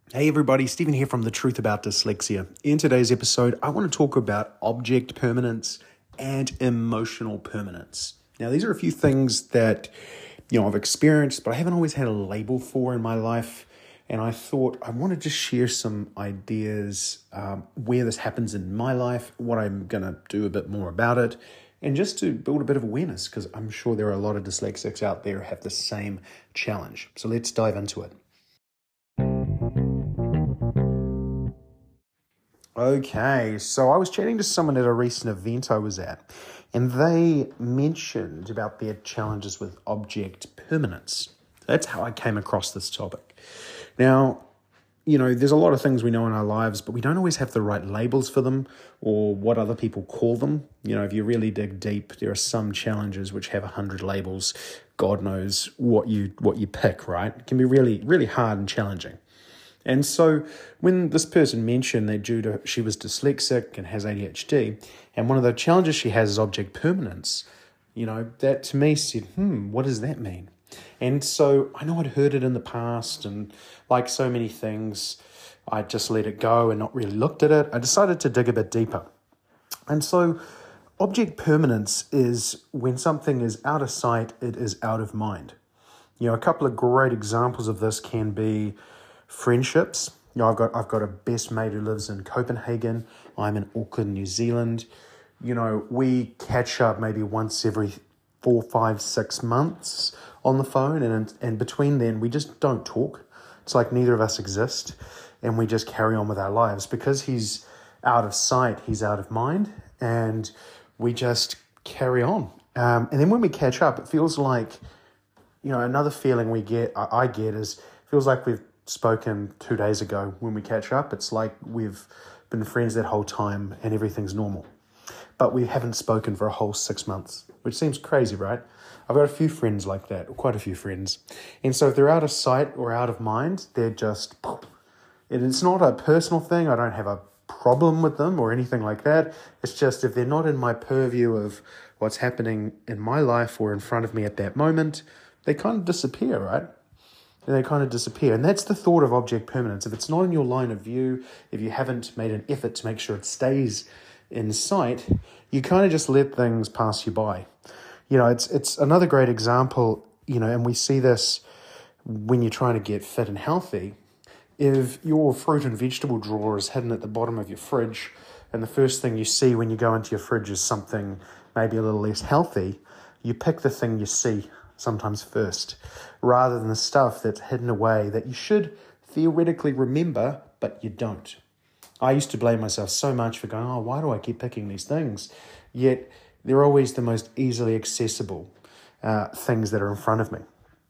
Hey everybody, Stephen here from The Truth About Dyslexia. In today's episode, I want to talk about object permanence and emotional permanence. Now, these are a few things that, I've experienced, but I haven't always had a label for in my life. And I thought I wanted to share some ideas where this happens in my life, what I'm going to do a bit more about it, and just to build a bit of awareness, because I'm sure there are a lot of dyslexics out there who have the same challenge. So let's dive into it. Okay, so I was chatting to someone at a recent event I was at, and they mentioned about their challenges with object permanence. That's how I came across this topic. Now, there's a lot of things we know in our lives, but we don't always have the right labels for them or what other people call them. If you really dig deep, there are some challenges which have 100 labels. God knows what you pick, right? It can be really, really hard and challenging. And so when this person mentioned that she was dyslexic and has ADHD, and one of the challenges she has is object permanence, that to me said, what does that mean? And so I know I'd heard it in the past, and like so many things, I just let it go and not really looked at it. I decided to dig a bit deeper. And so object permanence is when something is out of sight, it is out of mind. A couple of great examples of this can be friendships. I've got a best mate who lives in Copenhagen. I'm in Auckland, New Zealand. We catch up maybe once every 4, 5, 6 months on the phone, and between then we just don't talk. It's like neither of us exist, and we just carry on with our lives because he's out of sight, he's out of mind, and we just carry on. And then when we catch up, it feels like, another feeling I get is feels like we've spoken 2 days ago when we catch up. It's like we've been friends that whole time and everything's normal. But we haven't spoken for a whole 6 months, which seems crazy, right? I've got a few friends like that, quite a few friends. And so if they're out of sight or out of mind, they're just, and it's not a personal thing. I don't have a problem with them or anything like that. It's just if they're not in my purview of what's happening in my life or in front of me at that moment, they kind of disappear, right? And they kind of disappear. And that's the thought of object permanence. If it's not in your line of view, if you haven't made an effort to make sure it stays in sight, you kind of just let things pass you by. It's another great example, and we see this when you're trying to get fit and healthy. If your fruit and vegetable drawer is hidden at the bottom of your fridge, and the first thing you see when you go into your fridge is something maybe a little less healthy, you pick the thing you see sometimes first, rather than the stuff that's hidden away that you should theoretically remember, but you don't. I used to blame myself so much for going, why do I keep picking these things? Yet they're always the most easily accessible things that are in front of me.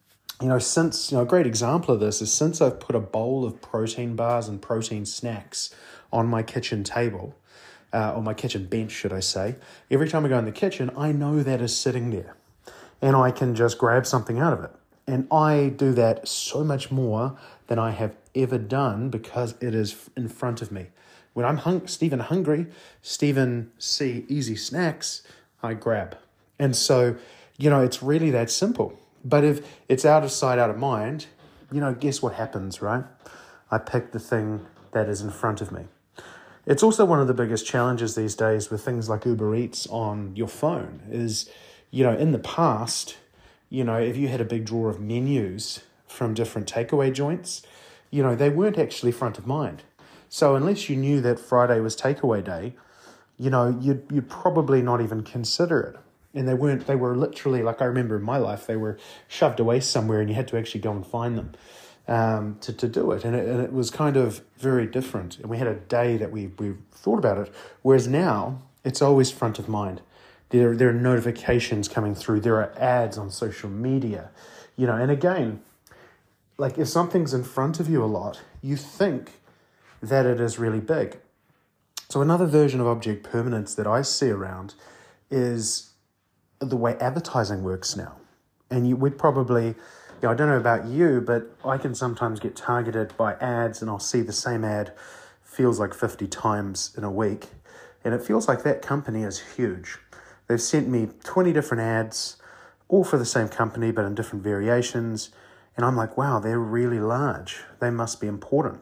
A great example of this is since I've put a bowl of protein bars and protein snacks on my kitchen table, or my kitchen bench, should I say, every time I go in the kitchen, I know that is sitting there. And I can just grab something out of it. And I do that so much more than I have ever done because it is in front of me. When I'm Stephen hungry, Stephen see easy snacks, I grab. And so, it's really that simple. But if it's out of sight, out of mind, guess what happens, right? I pick the thing that is in front of me. It's also one of the biggest challenges these days with things like Uber Eats on your phone is, in the past, if you had a big drawer of menus from different takeaway joints, they weren't actually front of mind. So unless you knew that Friday was takeaway day, you'd probably not even consider it. And they were literally, like I remember in my life, they were shoved away somewhere and you had to actually go and find them to do it. And it was kind of very different. And we had a day that we thought about it. Whereas now, it's always front of mind. There are notifications coming through. There are ads on social media, and again, like if something's in front of you a lot, you think that it is really big. So another version of object permanence that I see around is the way advertising works now. And we'd probably, I don't know about you, but I can sometimes get targeted by ads and I'll see the same ad feels like 50 times in a week. And it feels like that company is huge. They've sent me 20 different ads, all for the same company, but in different variations. And I'm like, wow, they're really large. They must be important.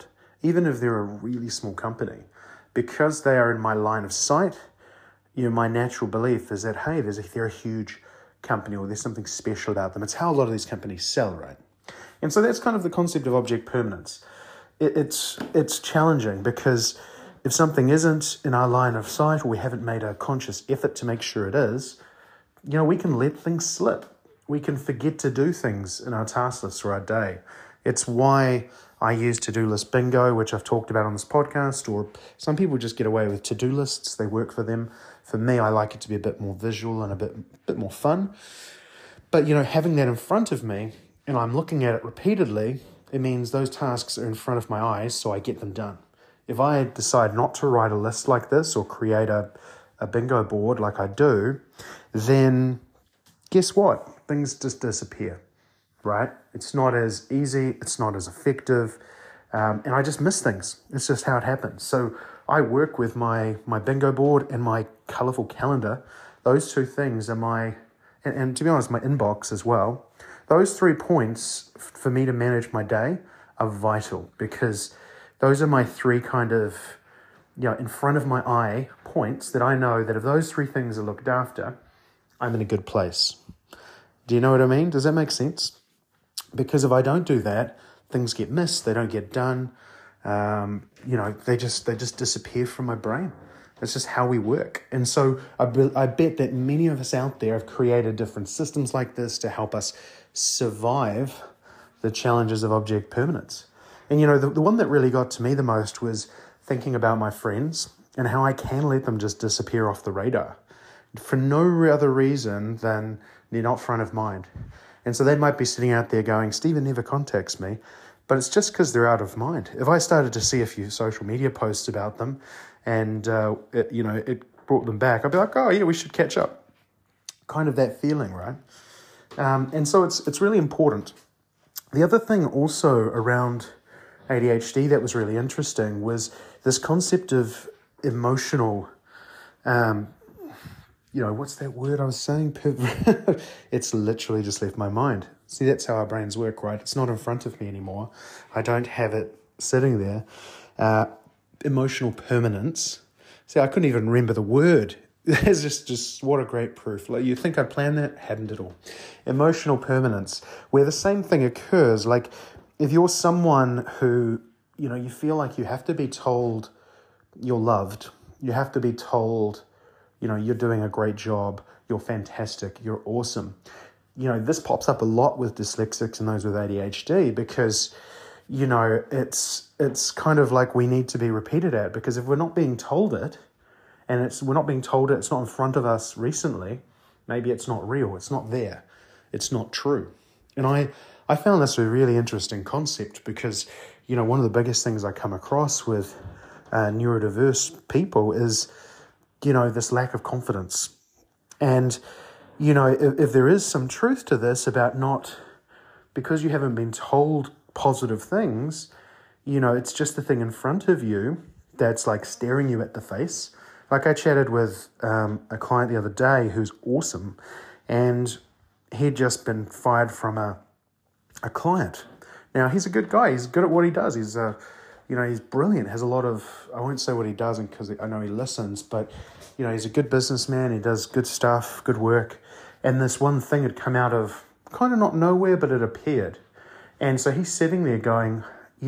even if they're a really small company, because they are in my line of sight, my natural belief is that, hey, they're a huge company or there's something special about them. It's how a lot of these companies sell, right? And so that's kind of the concept of object permanence. It's challenging because if something isn't in our line of sight or we haven't made a conscious effort to make sure it is, we can let things slip. We can forget to do things in our task list or our day. It's why I use to-do list bingo, which I've talked about on this podcast, or some people just get away with to-do lists. They work for them. For me, I like it to be a bit more visual and a bit more fun. But, having that in front of me and I'm looking at it repeatedly, it means those tasks are in front of my eyes, so I get them done. If I decide not to write a list like this or create a bingo board like I do, then guess what? Things just disappear, right? It's not as easy, it's not as effective, and I just miss things. It's just how it happens. So I work with my bingo board and my colourful calendar. Those two things are and to be honest, my inbox as well. Those 3 points for me to manage my day are vital because those are my 3 kind of, in front of my eye points that I know that if those 3 things are looked after, I'm in a good place. Do you know what I mean? Does that make sense? Because if I don't do that, things get missed, they don't get done, they just disappear from my brain. It's just how we work. And so I bet that many of us out there have created different systems like this to help us survive the challenges of object permanence. And, the one that really got to me the most was thinking about my friends and how I can let them just disappear off the radar for no other reason than they're not front of mind. And so they might be sitting out there going, Stephen never contacts me, but it's just because they're out of mind. If I started to see a few social media posts about them and, it brought them back, I'd be like, oh yeah, we should catch up. Kind of that feeling, right? And so it's really important. The other thing also around ADHD that was really interesting was this concept of emotional, what's that word I was saying? It's literally just left my mind. See, that's how our brains work, right? It's not in front of me anymore. I don't have it sitting there. Emotional permanence. See, I couldn't even remember the word. It's just what a great proof. Like, you think I planned that? Hadn't at all. Emotional permanence, where the same thing occurs. Like, if you're someone who, you feel like you have to be told you're loved, you have to be told, you're doing a great job, you're fantastic, you're awesome. This pops up a lot with dyslexics and those with ADHD because, it's kind of like we need to be repeated at, because if we're not being told it, and we're not being told it, it's not in front of us recently, maybe it's not real, it's not there, it's not true. And I found this a really interesting concept because, one of the biggest things I come across with neurodiverse people is, this lack of confidence. And, if there is some truth to this about not, because you haven't been told positive things, it's just the thing in front of you that's like staring you at the face. Like I chatted with a client the other day who's awesome, and he'd just been fired from a client. Now, he's a good guy. He's good at what he does. He's he's brilliant. Has a lot of, I won't say what he does because I know he listens, but, he's a good businessman. He does good stuff, good work. And this one thing had come out of kind of not nowhere, but it appeared. And so he's sitting there going,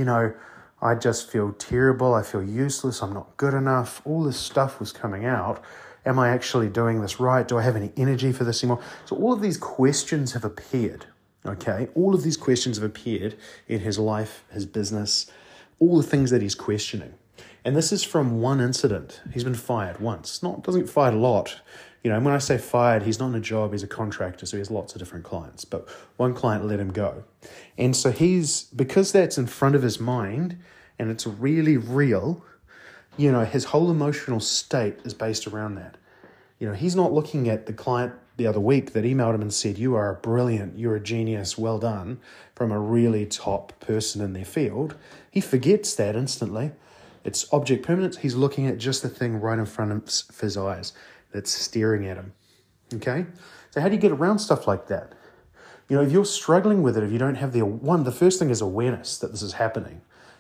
I just feel terrible. I feel useless. I'm not good enough. All this stuff was coming out. Am I actually doing this right? Do I have any energy for this anymore? So all of these questions have appeared, okay? All of these questions have appeared in his life, his business, all the things that he's questioning. And this is from one incident. He's been fired once. Doesn't get fired a lot. When I say fired, he's not in a job, he's a contractor, so he has lots of different clients. But one client let him go. And so because that's in front of his mind and it's really real, his whole emotional state is based around that. He's not looking at the client the other week that emailed him and said, you are brilliant, you're a genius, well done, from a really top person in their field. He forgets that instantly. It's object permanence. He's looking at just the thing right in front of his eyes that's staring at him. Okay? So how do you get around stuff like that? If you're struggling with it, if you don't have the first thing is awareness that this is happening.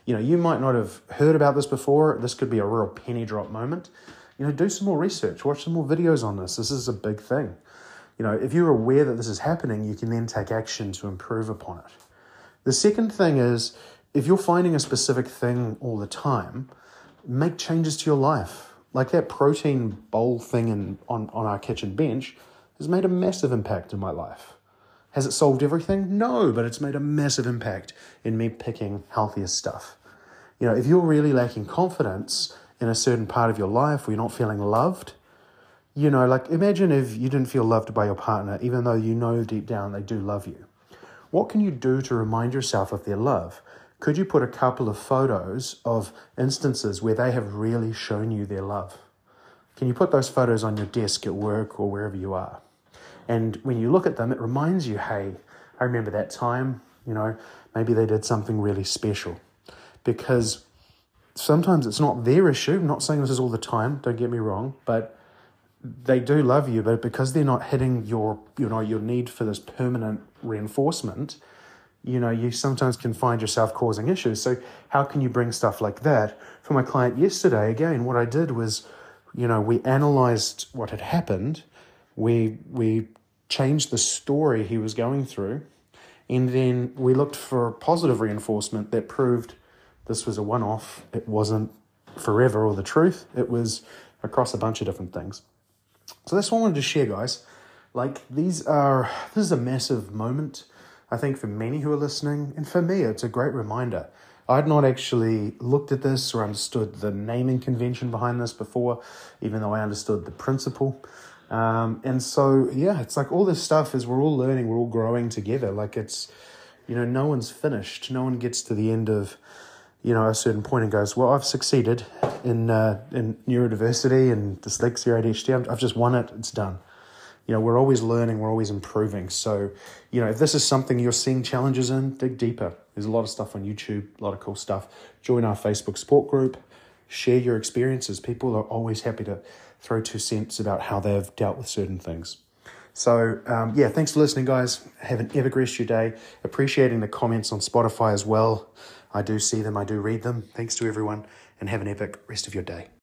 You might not have heard about this before. This could be a real penny drop moment. Do some more research, watch some more videos on this. This is a big thing. If you're aware that this is happening, you can then take action to improve upon it. The second thing is, if you're finding a specific thing all the time, make changes to your life. Like that protein bowl thing on our kitchen bench has made a massive impact in my life. Has it solved everything? No, but it's made a massive impact in me picking healthier stuff. If you're really lacking confidence in a certain part of your life, or you're not feeling loved, imagine if you didn't feel loved by your partner, even though deep down they do love you. What can you do to remind yourself of their love? Could you put a couple of photos of instances where they have really shown you their love? Can you put those photos on your desk at work or wherever you are? And when you look at them, it reminds you, hey, I remember that time, maybe they did something really special. Because sometimes it's not their issue. I'm not saying this is all the time, don't get me wrong, but they do love you, but because they're not hitting your need for this permanent reinforcement, you sometimes can find yourself causing issues. So how can you bring stuff like that? For my client yesterday, again, what I did was, we analyzed what had happened. We changed the story he was going through, and then we looked for positive reinforcement that proved this was a one-off. It wasn't forever or the truth. It was across a bunch of different things. So that's what I wanted to share, guys. This is a massive moment, I think, for many who are listening. And for me, it's a great reminder. I'd not actually looked at this or understood the naming convention behind this before, even though I understood the principle. And so, it's like all this stuff is we're all learning, we're all growing together. It's, no one's finished. No one gets to the end of, a certain point and goes, well, I've succeeded in neurodiversity and dyslexia, ADHD. I've just won it. It's done. We're always learning. We're always improving. So, if this is something you're seeing challenges in, dig deeper. There's a lot of stuff on YouTube, a lot of cool stuff. Join our Facebook support group. Share your experiences. People are always happy to throw 2 cents about how they've dealt with certain things. So, thanks for listening, guys. Have an epic rest of your day. Appreciating the comments on Spotify as well. I do see them. I do read them. Thanks to everyone, and have an epic rest of your day.